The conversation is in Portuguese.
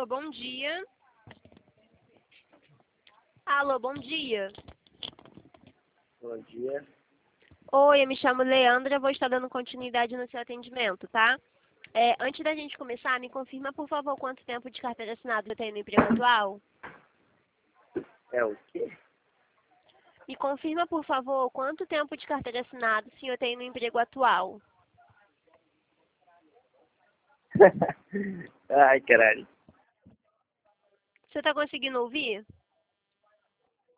Alô, bom dia. Alô, bom dia. Bom dia. Oi, eu me chamo Leandra, vou estar dando continuidade no seu atendimento, tá? Antes da gente começar, me confirma, por favor, quanto tempo de carteira assinada eu tenho no emprego atual? É o quê? Me confirma, por favor, quanto tempo de carteira assinada o senhor tem no emprego atual? Ai, caralho. Você está conseguindo ouvir?